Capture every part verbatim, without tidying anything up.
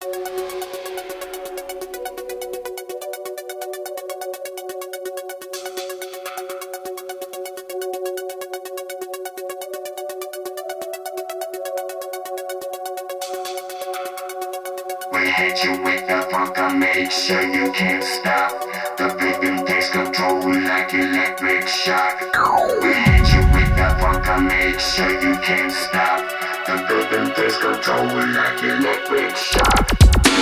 We hit you with the funk, I make sure you can't stop. The rhythm takes control like electric shock. We hit you with the funk, I make sure you can't stop. The rhythm takes control like electric shock.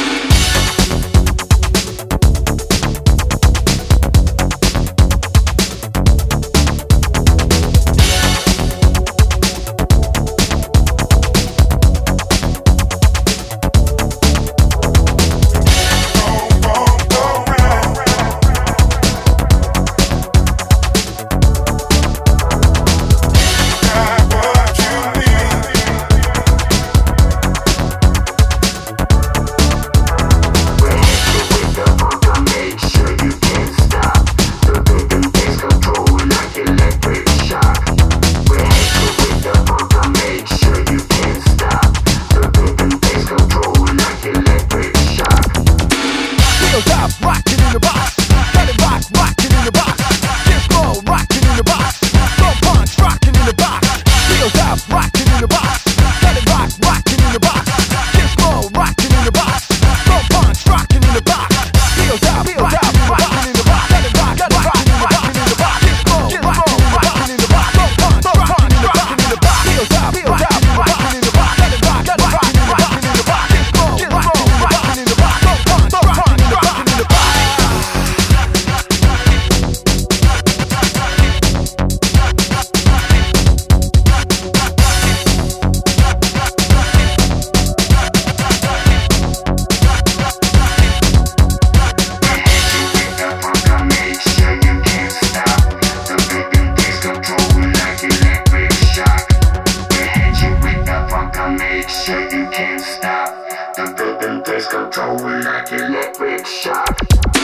Rockin' in the box, got it rock, rockin' in the box. Disco, rockin' in the box. Slow punch, rockin' in the box. Wheels up, rockin' in the box. Got it rock, rockin' in the box. Disco, rockin' in the box. Slow punch, rockin' in the box. Wheels up, wheels up, rockin' in the box. Got it rock, got it rockin' in the box. Disco, rockin' in the box. Slow punch, rockin' in the box. Wheels up, wheels up, rockin' in the box. Got it rock, got it rockin' in the box. Disco, rockin' in the box. Slow punch, rockin' in the box. Make sure you can't stop. The rhythm takes control like electric shock.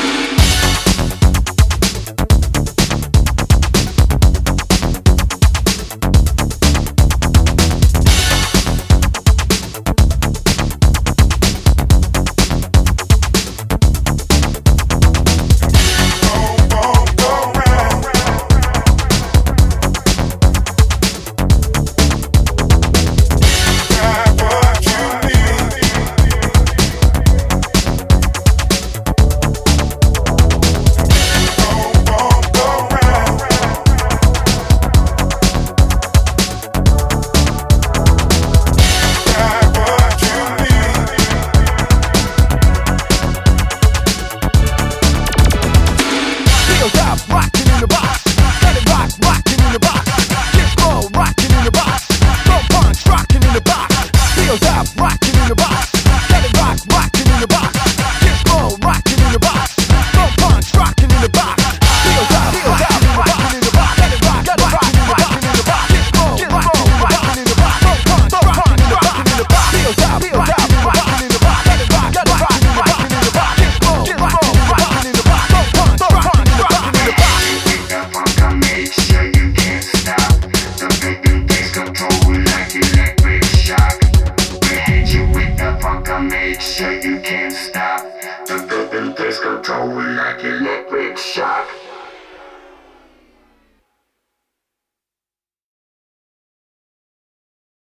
Rockin' in the box, got it rock, rockin' in the box. Disco, rockin' in the box. Slow punch, rockin' in the box. Wheels up, rockin' in the box. Got it rock, rockin' in the box.